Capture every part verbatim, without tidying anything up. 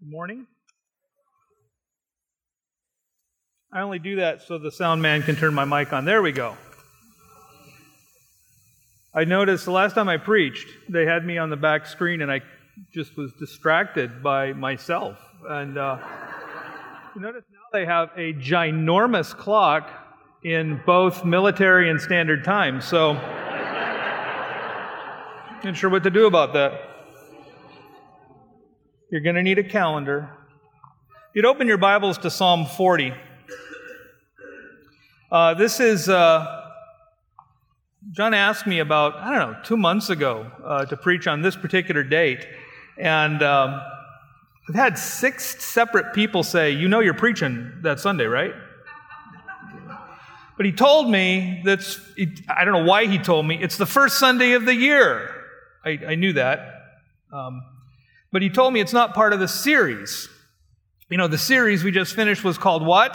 Good morning. I only do that so the sound man can turn my mic on. There we go. I noticed the last time I preached, they had me on the back screen and I just was distracted by myself. And uh, you notice now they have a ginormous clock in both military and standard time. So, not sure what to do about that. You're going to need a calendar. You'd open your Bibles to Psalm forty. Uh, this is, uh, John asked me about, I don't know, two months ago uh, to preach on this particular date. And um, I've had six separate people say, you know you're preaching that Sunday, right? But he told me that's, I don't know why he told me, it's the first Sunday of the year. I, I knew that. Um, but he told me it's not part of the series. You know, the series we just finished was called what?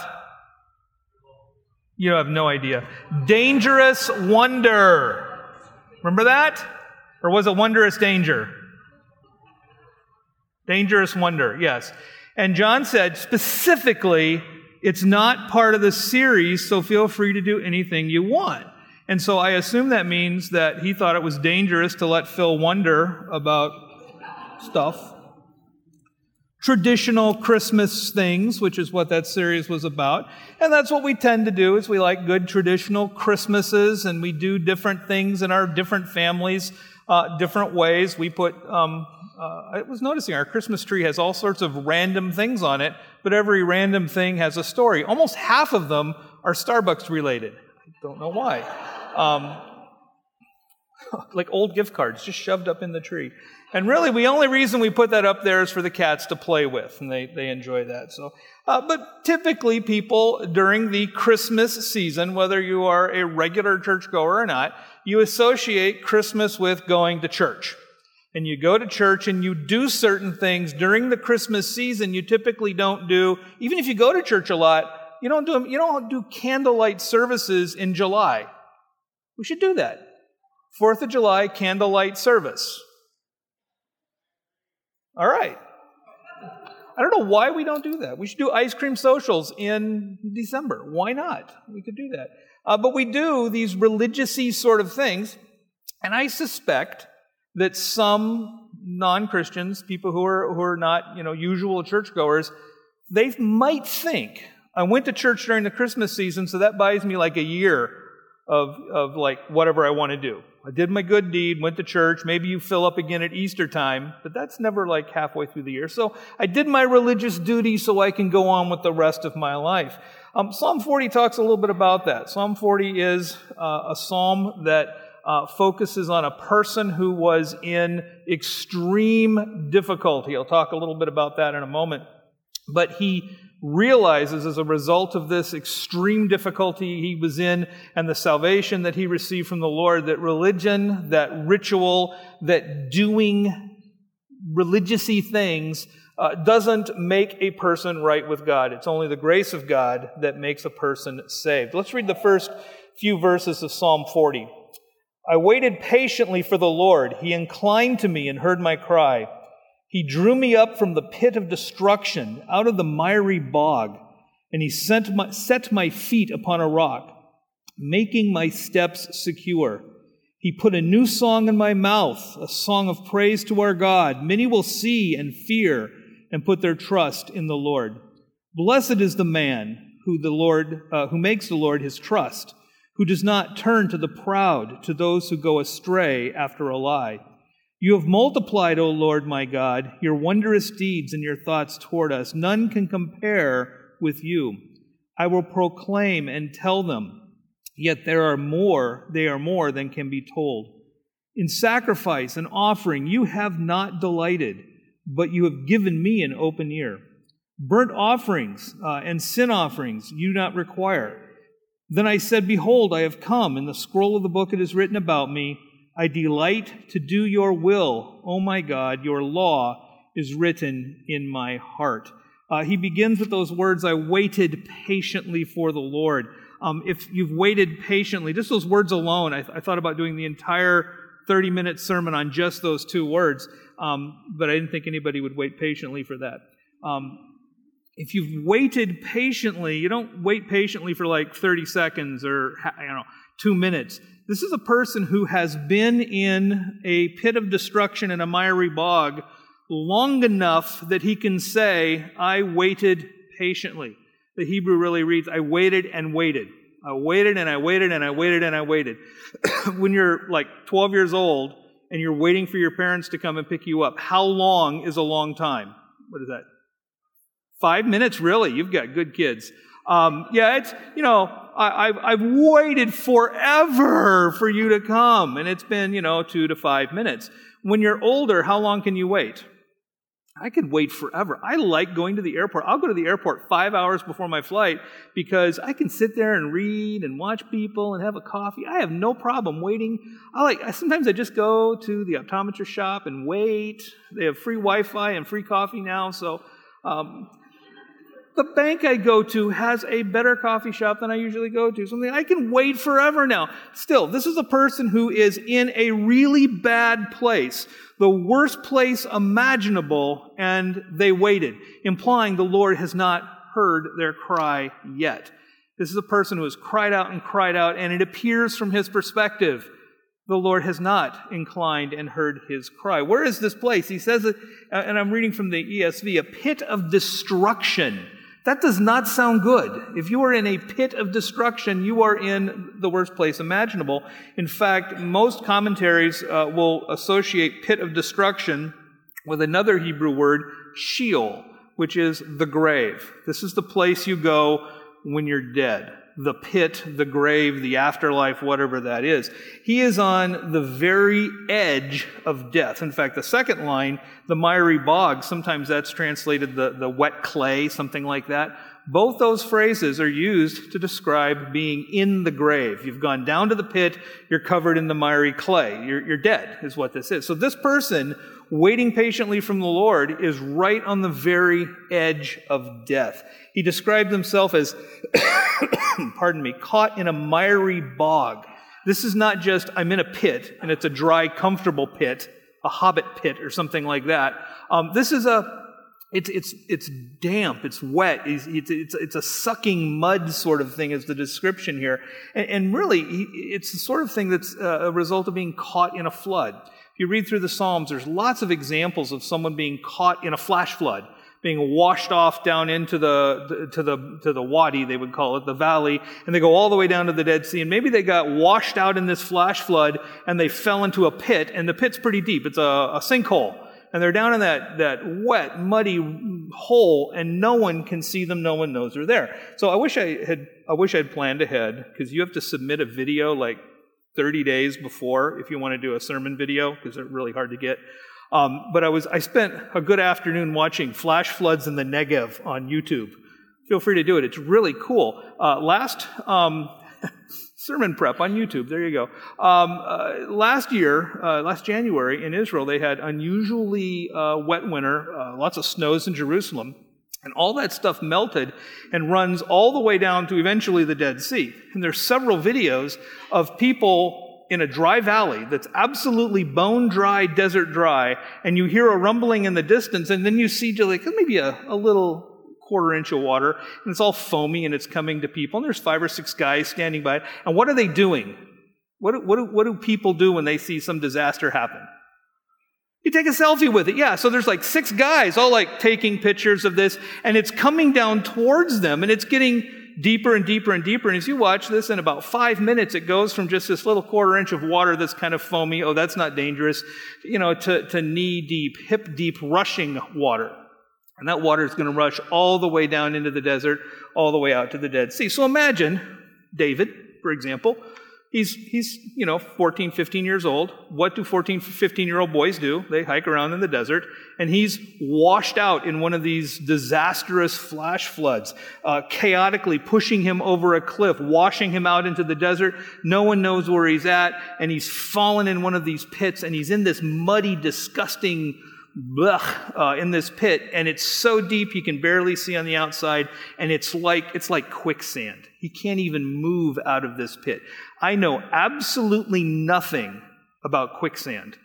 You have no idea. Dangerous Wonder. Remember that? Or was it Wondrous Danger? Dangerous Wonder, yes. And John said specifically, it's not part of the series, so feel free to do anything you want. And so I assume that means that he thought it was dangerous to let Phil wonder about stuff. Traditional Christmas things, which is what that series was about. And that's what we tend to do, is we like good traditional Christmases, and we do different things in our different families, uh, different ways. We put, um, uh, I was noticing our Christmas tree has all sorts of random things on it, but every random thing has a story. Almost half of them are Starbucks related. I don't know why. Um, like old gift cards just shoved up in the tree. And really, the only reason we put that up there is for the cats to play with, and they, they enjoy that. So, uh, but typically people during the Christmas season, whether you are a regular churchgoer or not, you associate Christmas with going to church. And you go to church and you do certain things during the Christmas season you typically don't do. Even if you go to church a lot, you don't do them, you don't do candlelight services in July. We should do that. Fourth of July candlelight service. All right. I don't know why we don't do that. We should do ice cream socials in December. Why not? We could do that. Uh, but we do these religious-y sort of things, and I suspect that some non-Christians, people who are who are not, you know, usual churchgoers, they might think, I went to church during the Christmas season, so that buys me like a year of of like whatever I want to do. I did my good deed, went to church. Maybe you fill up again at Easter time, but that's never like halfway through the year. So I did my religious duty so I can go on with the rest of my life. Um, Psalm forty talks a little bit about that. Psalm forty is uh, a psalm that uh, focuses on a person who was in extreme difficulty. I'll talk a little bit about that in a moment. But he realizes as a result of this extreme difficulty he was in and the salvation that he received from the Lord, that religion, that ritual, that doing religious-y things uh, doesn't make a person right with God. It's only the grace of God that makes a person saved. Let's read the first few verses of Psalm forty. I waited patiently for the Lord. He inclined to me and heard my cry. He drew me up from the pit of destruction, out of the miry bog, and he sent my, set my feet upon a rock, making my steps secure. He put a new song in my mouth, a song of praise to our God. Many will see and fear and put their trust in the Lord. Blessed is the man who the Lord, uh, who makes the Lord his trust, who does not turn to the proud, to those who go astray after a lie. You have multiplied, O Lord my God, your wondrous deeds and your thoughts toward us. None can compare with you. I will proclaim and tell them, yet there are more, they are more than can be told. In sacrifice and offering you have not delighted, but you have given me an open ear. Burnt offerings uh, and sin offerings you do not require. Then I said, behold, I have come. In the scroll of the book it is written about me, I delight to do your will, O my God, your law is written in my heart. Uh, he begins with those words, I waited patiently for the Lord. Um, if you've waited patiently, just those words alone, I, I thought about doing the entire thirty-minute sermon on just those two words, um, but I didn't think anybody would wait patiently for that. Um, if you've waited patiently, you don't wait patiently for like thirty seconds or, you know, two minutes. This is a person who has been in a pit of destruction in a miry bog long enough that he can say, I waited patiently. The Hebrew really reads, I waited and waited. I waited and I waited and I waited and I waited. When you're like twelve years old and you're waiting for your parents to come and pick you up, how long is a long time? What is that? Five minutes? Really? You've got good kids. Um, yeah, it's, you know, I, I've, I've waited forever for you to come, and it's been, you know, two to five minutes. When you're older, how long can you wait? I could wait forever. I like going to the airport. I'll go to the airport five hours before my flight because I can sit there and read and watch people and have a coffee. I have no problem waiting. I like. I, sometimes I just go to the optometrist shop and wait. They have free Wi-Fi and free coffee now, so um, the bank I go to has a better coffee shop than I usually go to. Something I can wait forever now. Still, this is a person who is in a really bad place, the worst place imaginable, and they waited, implying the Lord has not heard their cry yet. This is a person who has cried out and cried out, and it appears from his perspective, the Lord has not inclined and heard his cry. Where is this place? He says it, and I'm reading from the E S V, a pit of destruction. That does not sound good. If you are in a pit of destruction, you are in the worst place imaginable. In fact, most commentaries uh, will associate pit of destruction with another Hebrew word, Sheol, which is the grave. This is the place you go when you're dead. The pit, the grave, the afterlife, whatever that is. He is on the very edge of death. In fact, the second line, the miry bog, sometimes that's translated the, the wet clay, something like that. Both those phrases are used to describe being in the grave. You've gone down to the pit, you're covered in the miry clay. You're, you're dead, is what this is. So this person, waiting patiently from the Lord, is right on the very edge of death. He described himself as, pardon me, caught in a miry bog. This is not just, I'm in a pit, and it's a dry, comfortable pit, a hobbit pit or something like that. Um, this is a, it's it's it's damp, it's wet, it's, it's, it's, it's a sucking mud sort of thing is the description here. And, and really, it's the sort of thing that's a result of being caught in a flood. If you read through the Psalms, there's lots of examples of someone being caught in a flash flood, being washed off down into the to the to the wadi, they would call it, the valley, and they go all the way down to the Dead Sea. And maybe they got washed out in this flash flood, and they fell into a pit, and the pit's pretty deep. It's a, a sinkhole, and they're down in that that wet, muddy hole, and no one can see them. No one knows they're there. So I wish I had I wish I'd planned ahead, because you have to submit a video like thirty days before if you want to do a sermon video, because they're really hard to get. Um, but I was I spent a good afternoon watching flash floods in the Negev on YouTube. Feel free to do it. It's really cool. Uh, last um, sermon prep on YouTube. There you go. Um, uh, last year, uh, last January in Israel, they had unusually uh, wet winter, uh, lots of snows in Jerusalem. And all that stuff melted and runs all the way down to eventually the Dead Sea. And there's several videos of people in a dry valley that's absolutely bone dry, desert dry, and you hear a rumbling in the distance, and then you see like maybe a, a little quarter inch of water, and it's all foamy, and it's coming to people, and there's five or six guys standing by it. And what are they doing? What do, what do, what do people do when they see some disaster happen? You take a selfie with it. Yeah, so there's like six guys all like taking pictures of this, and it's coming down towards them, and it's getting deeper and deeper and deeper. And as you watch this, in about five minutes, it goes from just this little quarter inch of water that's kind of foamy, oh, that's not dangerous, you know, to, to knee-deep, hip-deep rushing water. And that water is going to rush all the way down into the desert, all the way out to the Dead Sea. So imagine David, for example. He's, he's, you know, fourteen, fifteen years old. What do fourteen, fifteen-year-old boys do? They hike around in the desert, and he's washed out in one of these disastrous flash floods, uh, chaotically pushing him over a cliff, washing him out into the desert. No one knows where he's at, and he's fallen in one of these pits, and he's in this muddy, disgusting blech, uh, in this pit, and it's so deep he can barely see on the outside, and it's like it's like quicksand. He can't even move out of this pit. I know absolutely nothing about quicksand.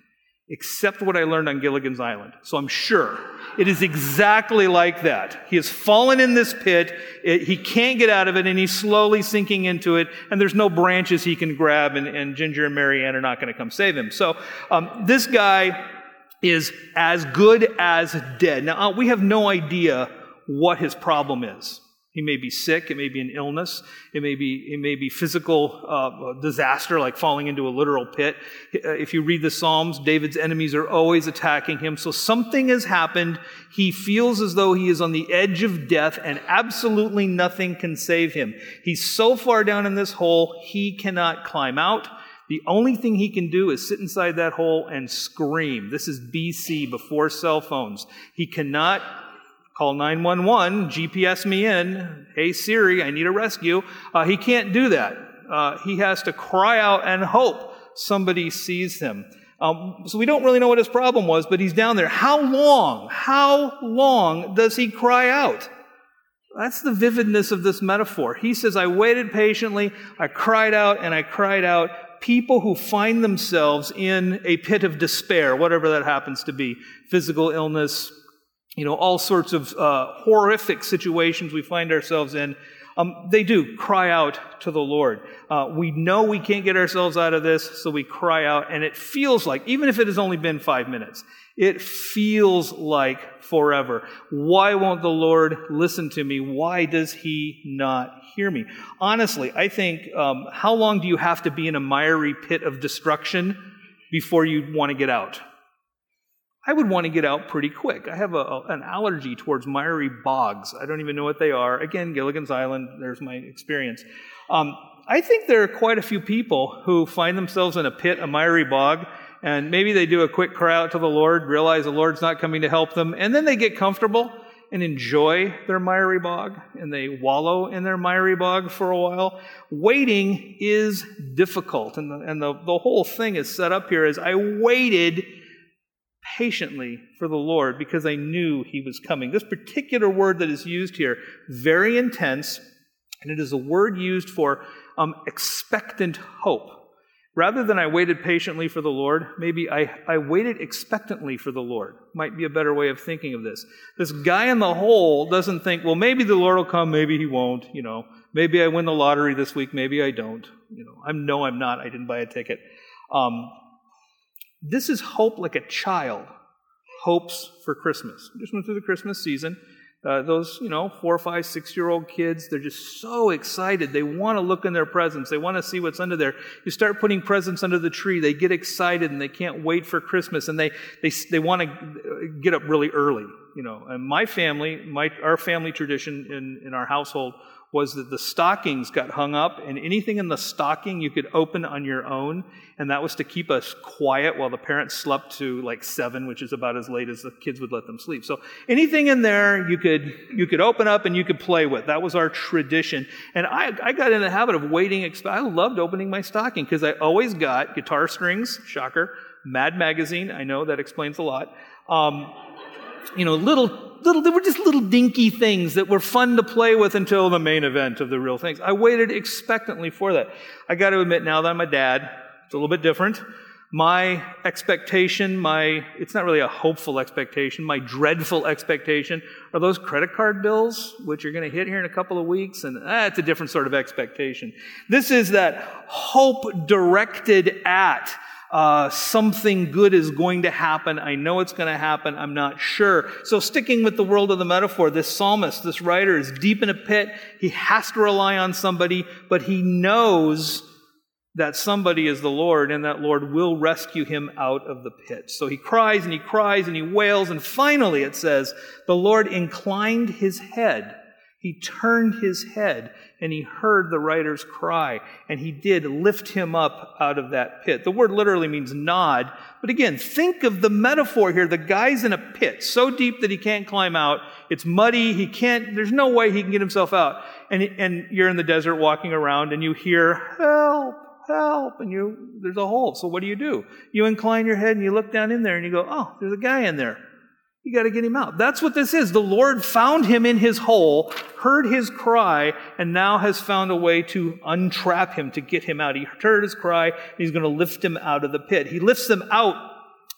except what I learned on Gilligan's Island. So I'm sure it is exactly like that. He has fallen in this pit. It, he can't get out of it, and he's slowly sinking into it, and there's no branches he can grab, and, and Ginger and Mary Ann are not going to come save him. So um, this guy is as good as dead. Now, uh, we have no idea what his problem is. He may be sick. It may be an illness. It may be it may be physical uh, disaster, like falling into a literal pit. If you read the Psalms, David's enemies are always attacking him. So something has happened. He feels as though he is on the edge of death, and absolutely nothing can save him. He's so far down in this hole, he cannot climb out. The only thing he can do is sit inside that hole and scream. This is B C, before cell phones. He cannot call nine one one, G P S me in, hey Siri, I need a rescue. Uh, he can't do that. Uh, he has to cry out and hope somebody sees him. Um, so we don't really know what his problem was, but he's down there. How long, how long does he cry out? That's the vividness of this metaphor. He says, I waited patiently, I cried out, and I cried out. People who find themselves in a pit of despair, whatever that happens to be, physical illness, you know, all sorts of uh, horrific situations we find ourselves in, um, they do cry out to the Lord. Uh, we know we can't get ourselves out of this, so we cry out, and it feels like, even if it has only been five minutes, it feels like forever. Why won't the Lord listen to me? Why does he not hear me? Honestly, I think, um, how long do you have to be in a miry pit of destruction before you want to get out? I would want to get out pretty quick. I have a, a, an allergy towards miry bogs. I don't even know what they are. Again, Gilligan's Island, there's my experience. Um, I think there are quite a few people who find themselves in a pit, a miry bog, and maybe they do a quick cry out to the Lord, realize the Lord's not coming to help them, and then they get comfortable and enjoy their miry bog, and they wallow in their miry bog for a while. Waiting is difficult, and the, and the, the whole thing is set up here as I waited patiently for the Lord because I knew he was coming. This particular word that is used here, very intense, and it is a word used for um, expectant hope. Rather than I waited patiently for the Lord, maybe I, I waited expectantly for the Lord. Might be a better way of thinking of this. This guy in the hole doesn't think, well, maybe the Lord will come, maybe he won't, you know. Maybe I win the lottery this week, maybe I don't. You know, I know I'm not, I didn't buy a ticket. Um, this is hope like a child hopes for Christmas. We just went through the Christmas season. Uh, those, you know, four, five, six-year-old kids, they're just so excited. They want to look in their presents. They want to see what's under there. You start putting presents under the tree, they get excited and they can't wait for Christmas, and they they they want to get up really early. You know, and my family, my our family tradition in in our household was that the stockings got hung up, and anything in the stocking you could open on your own, and that was to keep us quiet while the parents slept to like seven, which is about as late as the kids would let them sleep. So anything in there you could you could open up and you could play with. That was our tradition. And I, I got in the habit of waiting. I loved opening my stocking because I always got guitar strings, shocker, Mad Magazine, I know that explains a lot. Um, you know, little... Little, they were just little dinky things that were fun to play with until the main event of the real things. I waited expectantly for that. I got to admit now that I'm a dad, it's a little bit different. My expectation, my, it's not really a hopeful expectation, my dreadful expectation are those credit card bills, which are going to hit here in a couple of weeks, and ah, it's a different sort of expectation. This is that hope directed at Uh, something good is going to happen. I know it's going to happen. I'm not sure. So sticking with the world of the metaphor, this psalmist, this writer is deep in a pit. He has to rely on somebody, but he knows that somebody is the Lord, and that Lord will rescue him out of the pit. So he cries and he cries and he wails, and finally it says, the Lord inclined his head. He turned his head and he heard the writer's cry, and he did lift him up out of that pit. The word literally means nod. But again, think of the metaphor here. The guy's in a pit so deep that he can't climb out. It's muddy. He can't, there's no way he can get himself out. And, and you're in the desert walking around and you hear, help, help. And you, there's a hole. So what do you do? You incline your head and you look down in there and you go, oh, there's a guy in there. You got to get him out. That's what this is. The Lord found him in his hole, heard his cry, and now has found a way to untrap him, to get him out. He heard his cry, and he's going to lift him out of the pit. He lifts him out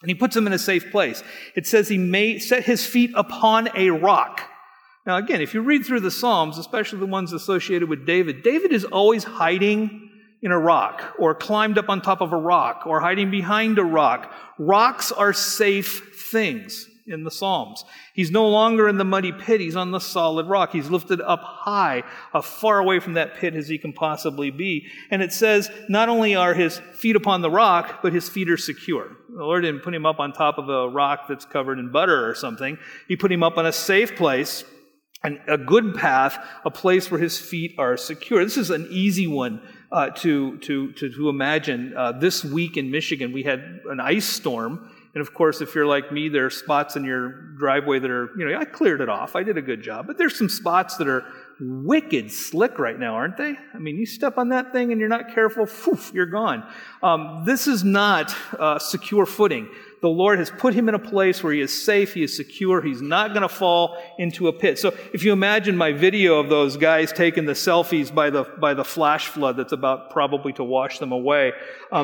And he puts him in a safe place. It says he may set his feet upon a rock. Now again, if you read through the Psalms, especially the ones associated with David, David is always hiding in a rock, or climbed up on top of a rock, or hiding behind a rock. Rocks are safe things in the Psalms. He's no longer in the muddy pit. He's on the solid rock. He's lifted up high, as far away from that pit as he can possibly be. And it says not only are his feet upon the rock, but his feet are secure. The Lord didn't put him up on top of a rock that's covered in butter or something. He put him up on a safe place, and a good path, a place where his feet are secure. This is an easy one uh, to, to, to, to imagine. Uh, this week in Michigan, we had an ice storm. And of course, if you're like me, there are spots in your driveway that are, you know, I cleared it off. I did a good job. But there's some spots that are wicked slick right now, aren't they? I mean, you step on that thing and you're not careful, poof, you're gone. Um, this is not uh, secure footing. The Lord has put him in a place where he is safe, he is secure, he's not going to fall into a pit. So if you imagine my video of those guys taking the selfies by the by the flash flood that's about probably to wash them away,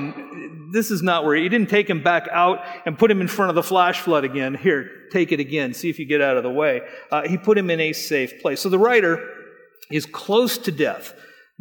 um, this is not where he, he didn't take him back out and put him in front of the flash flood again. Here, take it again, see if you get out of the way. Uh, he put him in a safe place. So the writer is close to death.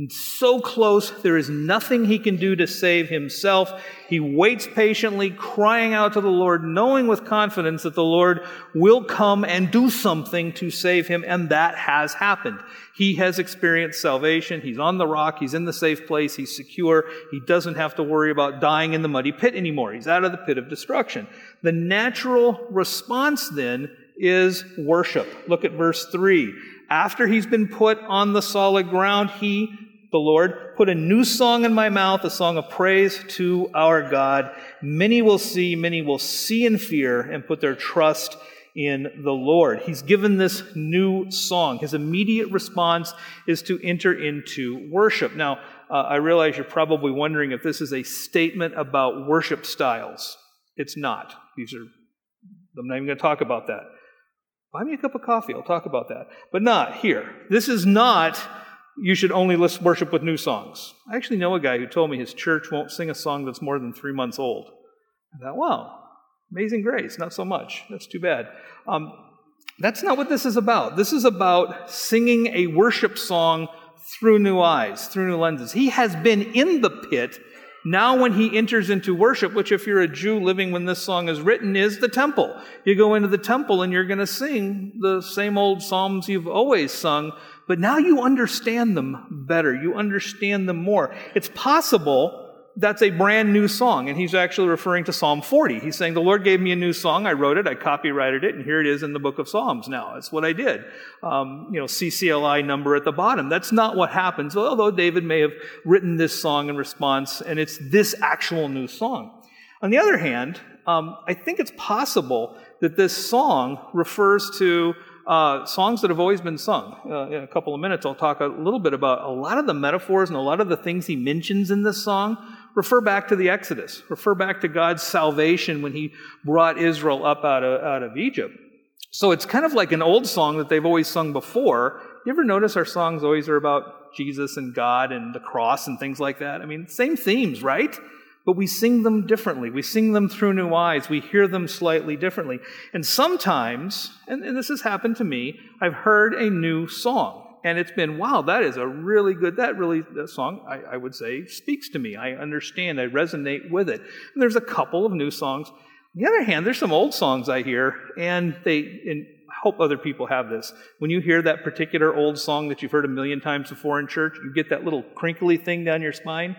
So close, there is nothing he can do to save himself. He waits patiently, crying out to the Lord, knowing with confidence that the Lord will come and do something to save him, and that has happened. He has experienced salvation. He's on the rock. He's in the safe place. He's secure. He doesn't have to worry about dying in the muddy pit anymore. He's out of the pit of destruction. The natural response then is worship. Look at verse three. After he's been put on the solid ground, he, the Lord, put a new song in my mouth, a song of praise to our God. Many will see, many will see and fear and put their trust in the Lord. He's given this new song. His immediate response is to enter into worship. Now, uh, I realize you're probably wondering if this is a statement about worship styles. It's not. These are, I'm not even going to talk about that. Buy me a cup of coffee, I'll talk about that. But not here. This is not, you should only list worship with new songs. I actually know a guy who told me his church won't sing a song that's more than three months old. I thought, wow, Amazing Grace, not so much. That's too bad. Um, that's not what this is about. This is about singing a worship song through new eyes, through new lenses. He has been in the pit. Now when he enters into worship, which if you're a Jew living when this song is written, is the temple. You go into the temple and you're going to sing the same old psalms you've always sung, but now you understand them better. You understand them more. It's possible that's a brand new song, and he's actually referring to Psalm forty. He's saying, the Lord gave me a new song, I wrote it, I copyrighted it, and here it is in the book of Psalms now. That's what I did. Um, you know, C C L I number at the bottom. That's not what happens, although David may have written this song in response, and it's this actual new song. On the other hand, um, I think it's possible that this song refers to Uh, songs that have always been sung. Uh, in a couple of minutes, I'll talk a little bit about a lot of the metaphors and a lot of the things he mentions in this song refer back to the Exodus, refer back to God's salvation when he brought Israel up out of, out of Egypt. So it's kind of like an old song that they've always sung before. You ever notice our songs always are about Jesus and God and the cross and things like that? I mean, same themes, right? But we sing them differently. We sing them through new eyes. We hear them slightly differently. And sometimes, and, and this has happened to me, I've heard a new song. And it's been, wow, that is a really good, that really, that song, I, I would say, speaks to me. I understand, I resonate with it. And there's a couple of new songs. On the other hand, there's some old songs I hear, and they, and I hope other people have this. When you hear that particular old song that you've heard a million times before in church, you get that little crinkly thing down your spine,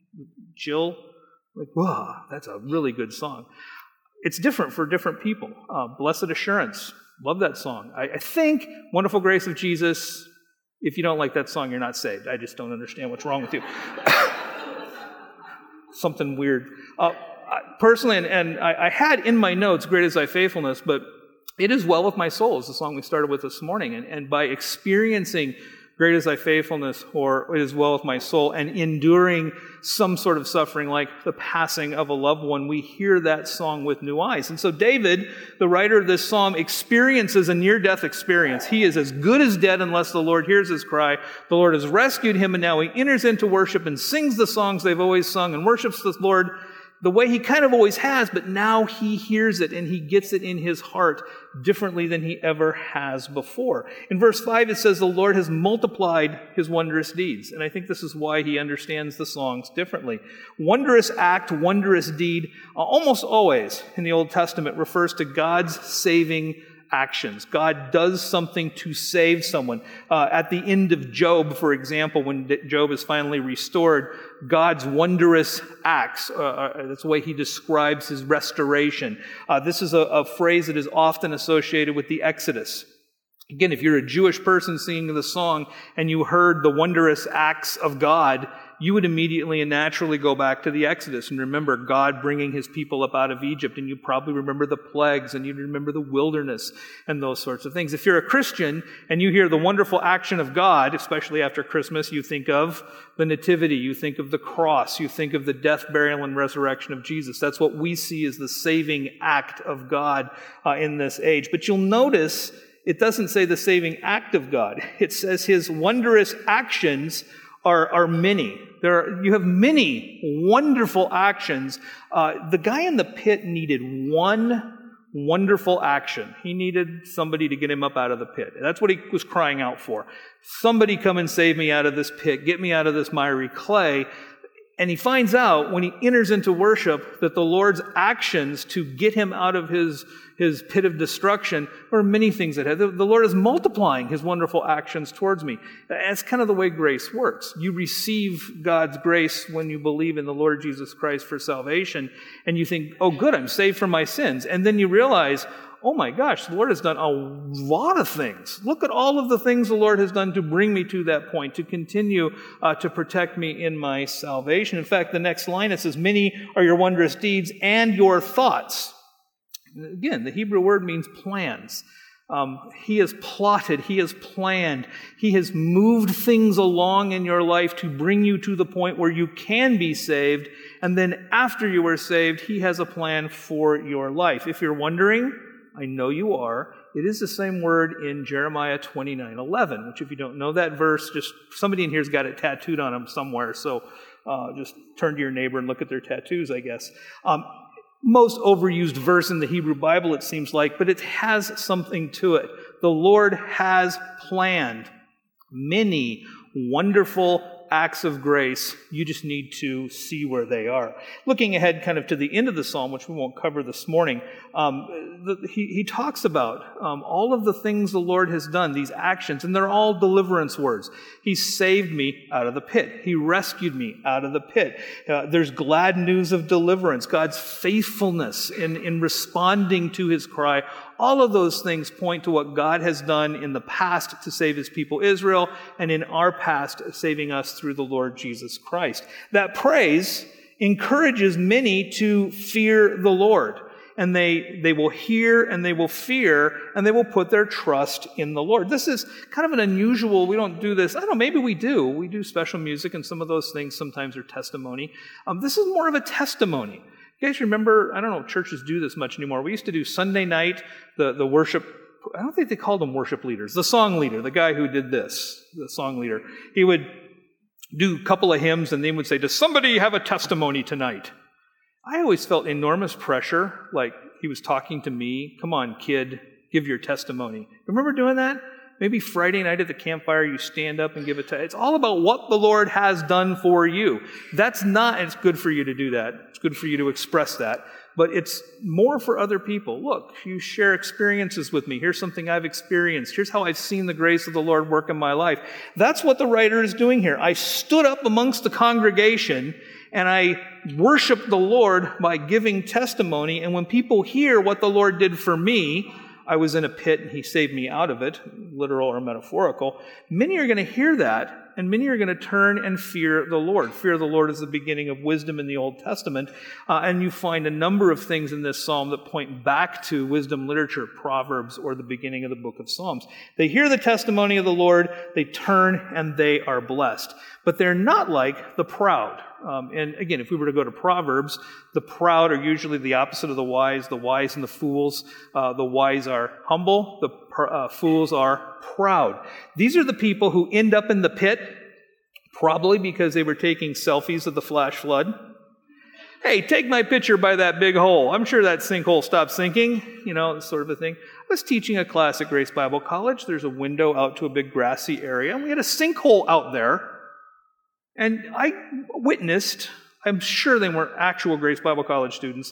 chill. Like, wow, that's a really good song. It's different for different people. Uh, Blessed Assurance, love that song. I, I think Wonderful Grace of Jesus, if you don't like that song, you're not saved. I just don't understand what's wrong with you. Something weird. Uh, I, personally, and, and I, I had in my notes, Great is Thy Faithfulness, but It Is Well With My Soul is the song we started with this morning. And, and by experiencing Great is Thy Faithfulness, or It Is Well With My Soul, and enduring some sort of suffering like the passing of a loved one, we hear that song with new eyes. And so David, the writer of this psalm, experiences a near-death experience. He is as good as dead unless the Lord hears his cry. The Lord has rescued him, and now he enters into worship and sings the songs they've always sung and worships the Lord. the way he kind of always has, but now he hears it and he gets it in his heart differently than he ever has before. In verse five, it says, the Lord has multiplied his wondrous deeds. And I think this is why he understands the songs differently. Wondrous act, wondrous deed, uh, almost always in the Old Testament refers to God's saving actions. God does something to save someone. Uh, at the end of Job, for example, when Job is finally restored, God's wondrous acts, uh, that's the way he describes his restoration. Uh, this is a, a phrase that is often associated with the Exodus. Again, if you're a Jewish person singing the song and you heard the wondrous acts of God, you would immediately and naturally go back to the Exodus and remember God bringing his people up out of Egypt, and you probably remember the plagues, and you remember the wilderness and those sorts of things. If you're a Christian and you hear the wonderful action of God, especially after Christmas, you think of the Nativity, you think of the cross, you think of the death, burial, and resurrection of Jesus. That's what we see as the saving act of God uh, in this age. But you'll notice it doesn't say the saving act of God. It says his wondrous actions are, are many. There are, you have many wonderful actions. Uh, the guy in the pit needed one wonderful action. He needed somebody to get him up out of the pit. That's what he was crying out for. Somebody come and save me out of this pit. Get me out of this miry clay. And he finds out when he enters into worship that the Lord's actions to get him out of his, his pit of destruction are many things that have. The, the Lord is multiplying his wonderful actions towards me. That's kind of the way grace works. You receive God's grace when you believe in the Lord Jesus Christ for salvation, and you think, oh good, I'm saved from my sins. And then you realize, oh my gosh, the Lord has done a lot of things. Look at all of the things the Lord has done to bring me to that point, to continue uh, to protect me in my salvation. In fact, the next line, it says, many are your wondrous deeds and your thoughts. Again, the Hebrew word means plans. Um, he has plotted, he has planned, he has moved things along in your life to bring you to the point where you can be saved. And then after you are saved, he has a plan for your life. If you're wondering, I know you are. It is the same word in Jeremiah twenty-nine eleven, which if you don't know that verse, just somebody in here's got it tattooed on them somewhere. So uh, just turn to your neighbor and look at their tattoos, I guess. Um, most overused verse in the Hebrew Bible, it seems like, but it has something to it. The Lord has planned many wonderful acts of grace. You just need to see where they are. Looking ahead kind of to the end of the psalm, which we won't cover this morning, um, the, he, he talks about um, all of the things the Lord has done, these actions, and they're all deliverance words. He saved me out of the pit. He rescued me out of the pit. Uh, there's glad news of deliverance, God's faithfulness in, in responding to his cry. All of those things point to what God has done in the past to save his people Israel, and in our past saving us through the Lord Jesus Christ. That praise encourages many to fear the Lord. And they, they will hear and they will fear and they will put their trust in the Lord. This is kind of an unusual, we don't do this. I don't know, maybe we do. We do special music and some of those things sometimes are testimony. Um, this is more of a testimony. You guys remember, I don't know if churches do this much anymore. We used to do Sunday night, the, the worship, I don't think they called them worship leaders, the song leader, the guy who did this, the song leader. He would do a couple of hymns and then would say, does somebody have a testimony tonight? I always felt enormous pressure, like he was talking to me. Come on, kid, give your testimony. Remember doing that? Maybe Friday night at the campfire, you stand up and give a testimony. It's all about what the Lord has done for you. That's not, it's good for you to do that. It's good for you to express that. But it's more for other people. Look, you share experiences with me. Here's something I've experienced. Here's how I've seen the grace of the Lord work in my life. That's what the writer is doing here. I stood up amongst the congregation and I worship the Lord by giving testimony. And when people hear what the Lord did for me, I was in a pit and he saved me out of it, literal or metaphorical. Many are going to hear that, and many are going to turn and fear the Lord. Fear of the Lord is the beginning of wisdom in the Old Testament. Uh, and you find a number of things in this psalm that point back to wisdom literature, Proverbs, or the beginning of the book of Psalms. They hear the testimony of the Lord, they turn, and they are blessed. But they're not like the proud. Um, and again, if we were to go to Proverbs, the proud are usually the opposite of the wise, the wise and the fools. Uh, the wise are humble, the pr- uh, fools are proud. These are the people who end up in the pit, probably because they were taking selfies of the flash flood. hey, take my picture by that big hole. I'm sure that sinkhole stopped sinking, you know, sort of a thing. I was teaching a class at Grace Bible College. There's a window out to a big grassy area, and we had a sinkhole out there. And I witnessed, I'm sure they weren't actual Grace Bible College students,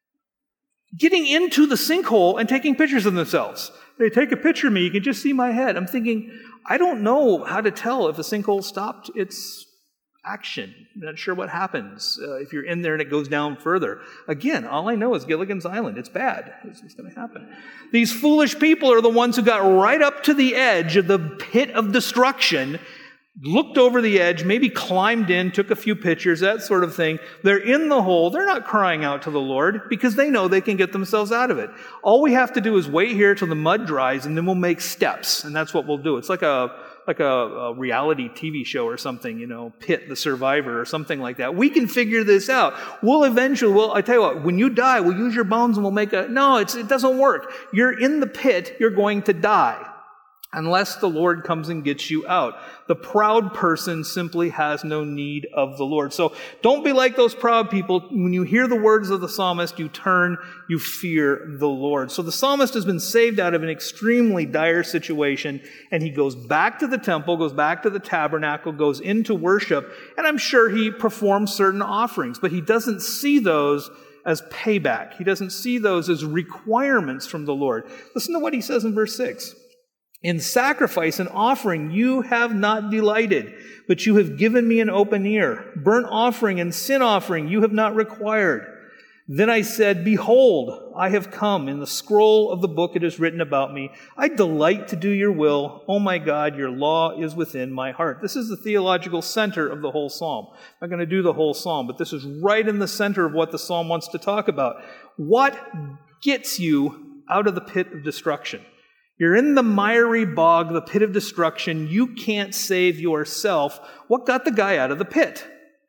getting into the sinkhole and taking pictures of themselves. They take a picture of me, you can just see my head. I'm thinking, I don't know how to tell if a sinkhole stopped its action. I'm not sure what happens uh, if you're in there and it goes down further. Again, all I know is Gilligan's Island. It's bad. It's what's going to happen. These foolish people are the ones who got right up to the edge of the pit of destruction, looked over the edge, maybe climbed in, took a few pictures, that sort of thing. They're in the hole. They're not crying out to the Lord because they know they can get themselves out of it. All we have to do is wait here till the mud dries, and then we'll make steps, and that's what we'll do. It's like a like a, a reality T V show or something, you know, Pit the Survivor or something like that. We can figure this out. We'll eventually, well, I tell you what, when you die, we'll use your bones and we'll make a, no, it's, it doesn't work. You're in the pit, you're going to die. Unless the Lord comes and gets you out. The proud person simply has no need of the Lord. So don't be like those proud people. When you hear the words of the psalmist, you turn, you fear the Lord. So the psalmist has been saved out of an extremely dire situation, and he goes back to the temple, goes back to the tabernacle, goes into worship, and I'm sure he performs certain offerings, but he doesn't see those as payback. He doesn't see those as requirements from the Lord. Listen to what he says in verse six. In sacrifice and offering you have not delighted, but you have given me an open ear. Burnt offering and sin offering you have not required. Then I said, behold, I have come. In the scroll of the book it is written about me. I delight to do your will. Oh my God, your law is within my heart. This is the theological center of the whole psalm. I'm not going to do the whole psalm, but this is right in the center of what the psalm wants to talk about. What gets you out of the pit of destruction? You're in the miry bog, the pit of destruction. You can't save yourself. What got the guy out of the pit?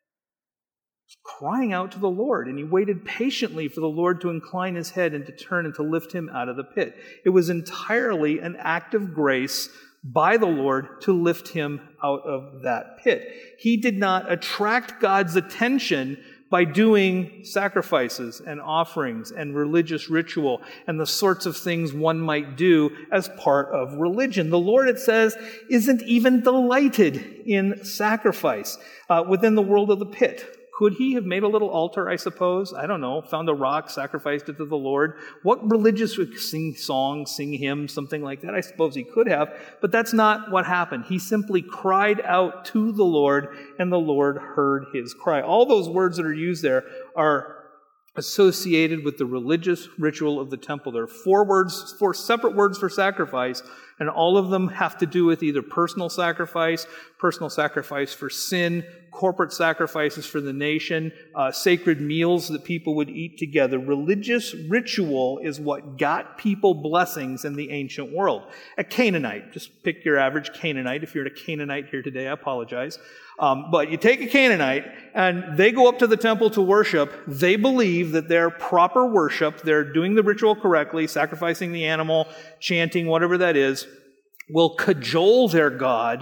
Crying out to the Lord, and he waited patiently for the Lord to incline his head and to turn and to lift him out of the pit. It was entirely an act of grace by the Lord to lift him out of that pit. He did not attract God's attention by doing sacrifices and offerings and religious ritual and the sorts of things one might do as part of religion. The Lord, it says, isn't even delighted in sacrifice uh, within the world of the pit. Could he have made a little altar, I suppose? I don't know, found a rock, sacrificed it to the Lord. What religious would sing songs, sing hymns, something like that? I suppose he could have, but that's not what happened. He simply cried out to the Lord, and the Lord heard his cry. All those words that are used there are associated with the religious ritual of the temple. There are four words, four separate words for sacrifice, and all of them have to do with either personal sacrifice, personal sacrifice for sin, corporate sacrifices for the nation, uh, sacred meals that people would eat together. Religious ritual is what got people blessings in the ancient world. A Canaanite, just pick your average Canaanite. If you're a Canaanite here today, I apologize. Um, but you take a Canaanite, and they go up to the temple to worship. They believe that their proper worship, they're doing the ritual correctly, sacrificing the animal, chanting, whatever that is, will cajole their God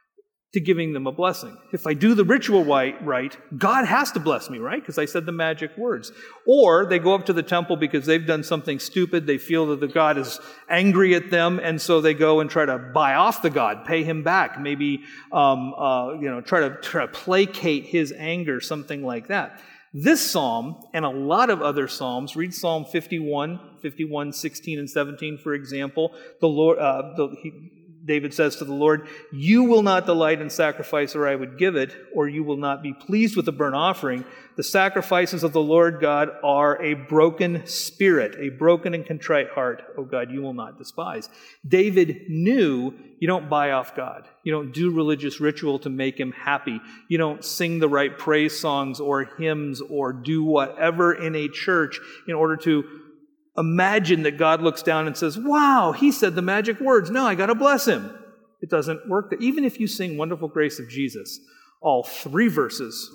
to giving them a blessing. If I do the ritual right, right God has to bless me, right? Because I said the magic words. Or they go up to the temple because they've done something stupid. They feel that the God is angry at them, and so they go and try to buy off the God, pay him back, maybe um, uh, you know, try to, try to placate his anger, something like that. This psalm and a lot of other psalms, read Psalm fifty-one, fifty-one, sixteen, and seventeen, for example. The Lord, uh, the, he, David says to the Lord, you will not delight in sacrifice, or I would give it, or you will not be pleased with the burnt offering. The sacrifices of the Lord God are a broken spirit, a broken and contrite heart. Oh God, you will not despise. David knew you don't buy off God. You don't do religious ritual to make him happy. You don't sing the right praise songs or hymns or do whatever in a church in order to imagine that God looks down and says, wow, he said the magic words. Now I got to bless him. It doesn't work. Even if you sing Wonderful Grace of Jesus, all three verses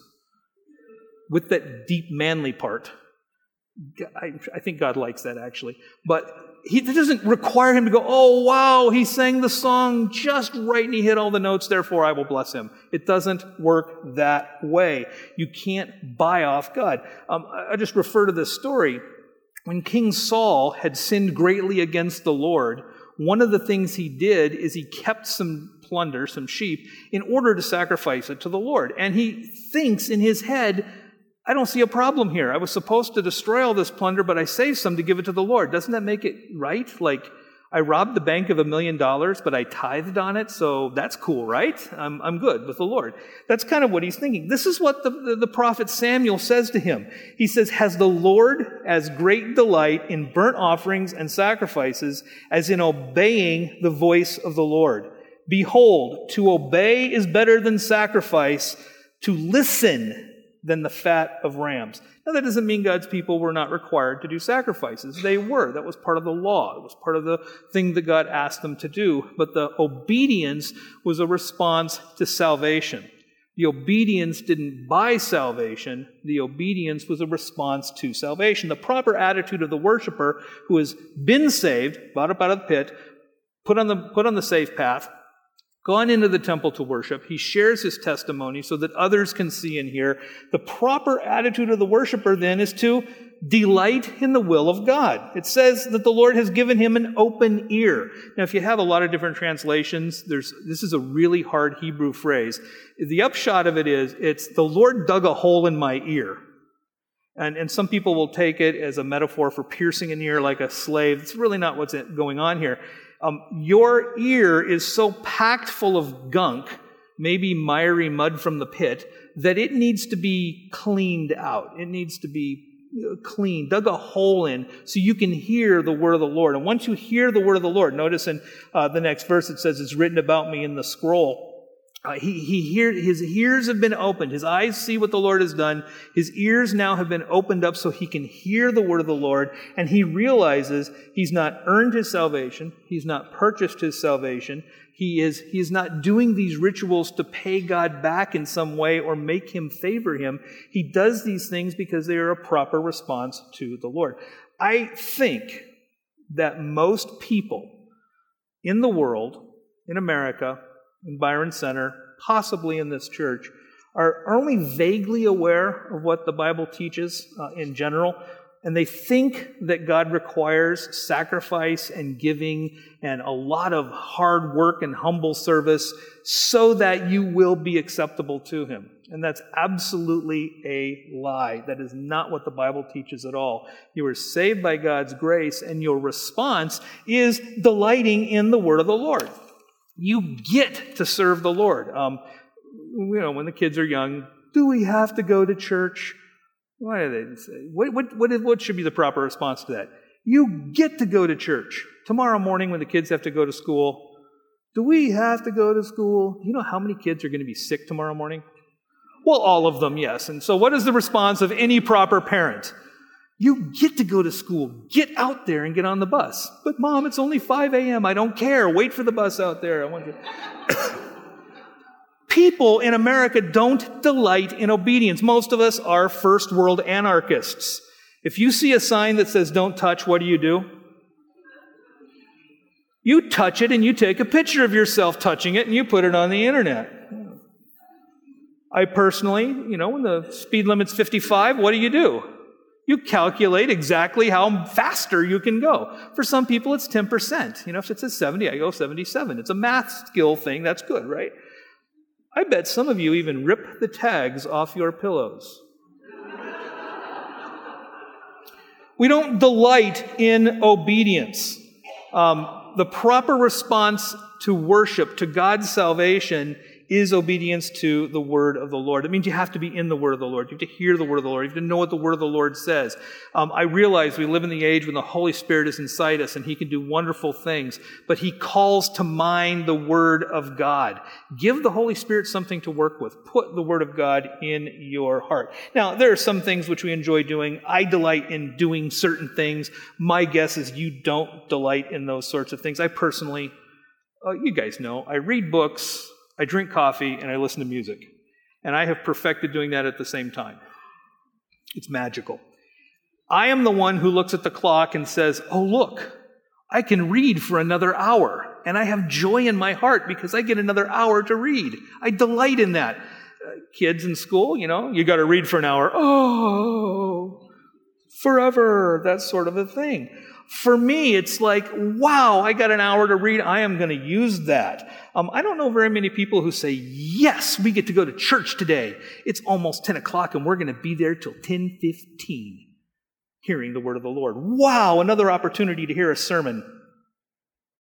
with that deep manly part, I, I think God likes that actually. But he, it doesn't require him to go, oh, wow, he sang the song just right and he hit all the notes, therefore I will bless him. It doesn't work that way. You can't buy off God. Um, I just refer to this story. When King Saul had sinned greatly against the Lord, one of the things he did is he kept some plunder, some sheep, in order to sacrifice it to the Lord. And he thinks in his head, I don't see a problem here. I was supposed to destroy all this plunder, but I saved some to give it to the Lord. Doesn't that make it right? Like, I robbed the bank of a million dollars, but I tithed on it, so that's cool, right? I'm, I'm good with the Lord. That's kind of what he's thinking. This is what the, the, the prophet Samuel says to him. He says, has the Lord as great delight in burnt offerings and sacrifices as in obeying the voice of the Lord? Behold, to obey is better than sacrifice, to listen than the fat of rams. Now, that doesn't mean God's people were not required to do sacrifices. They were. That was part of the law. It was part of the thing that God asked them to do. But the obedience was a response to salvation. The obedience didn't buy salvation. The obedience was a response to salvation. The proper attitude of the worshiper who has been saved, brought up out of the pit, put on the, put on the safe path, gone into the temple to worship. He shares his testimony so that others can see and hear. The proper attitude of the worshiper then is to delight in the will of God. It says that the Lord has given him an open ear. Now, if you have a lot of different translations, there's this is a really hard Hebrew phrase. The upshot of it is, it's the Lord dug a hole in my ear. And, and some people will take it as a metaphor for piercing an ear like a slave. It's really not what's going on here. Um, your ear is so packed full of gunk, maybe miry mud from the pit, that it needs to be cleaned out. It needs to be cleaned, dug a hole in, so you can hear the word of the Lord. And once you hear the word of the Lord, notice in uh, the next verse it says, it's written about me in the scroll. Uh, he, he hear, his ears have been opened. His eyes see what the Lord has done. His ears now have been opened up so he can hear the word of the Lord. And he realizes he's not earned his salvation. He's not purchased his salvation. He is, he is not doing these rituals to pay God back in some way or make him favor him. He does these things because they are a proper response to the Lord. I think that most people in the world, in America, in Byron Center, possibly in this church, are only vaguely aware of what the Bible teaches uh, in general, and they think that God requires sacrifice and giving and a lot of hard work and humble service so that you will be acceptable to him. And that's absolutely a lie. That is not what the Bible teaches at all. You are saved by God's grace, and your response is delighting in the word of the Lord. You get to serve the Lord. Um, you know, when the kids are young, do we have to go to church? What do they say? What, what, what, what should be the proper response to that? You get to go to church. Tomorrow morning when the kids have to go to school, do we have to go to school? You know how many kids are going to be sick tomorrow morning? Well, all of them, yes. And so what is the response of any proper parent? You get to go to school. Get out there and get on the bus. But Mom, it's only five a.m. I don't care. Wait for the bus out there. I want you. People in America don't delight in obedience. Most of us are first world anarchists. If you see a sign that says don't touch, what do you do? You touch it and you take a picture of yourself touching it and you put it on the internet. I personally, you know, when the speed limit's fifty-five, what do you do? You calculate exactly how faster you can go. For some people, it's ten percent. You know, if it says seventy, I go seventy-seven. It's a math skill thing. That's good, right? I bet some of you even rip the tags off your pillows. We don't delight in obedience. Um, the proper response to worship, to God's salvation, is obedience to the word of the Lord. It means you have to be in the word of the Lord. You have to hear the word of the Lord. You have to know what the word of the Lord says. Um, I realize we live in the age when the Holy Spirit is inside us and he can do wonderful things, but he calls to mind the word of God. Give the Holy Spirit something to work with. Put the word of God in your heart. Now, there are some things which we enjoy doing. I delight in doing certain things. My guess is you don't delight in those sorts of things. I personally, uh, you guys know, I read books, I drink coffee, and I listen to music. And I have perfected doing that at the same time. It's magical. I am the one who looks at the clock and says, oh, look, I can read for another hour, and I have joy in my heart because I get another hour to read. I delight in that. Uh, kids in school, you know, you got to read for an hour. Oh, forever, that sort of a thing. For me, it's like, wow, I got an hour to read. I am going to use that. Um, I don't know very many people who say, yes, we get to go to church today. It's almost ten o'clock, and we're going to be there till ten fifteen, hearing the word of the Lord. Wow, another opportunity to hear a sermon.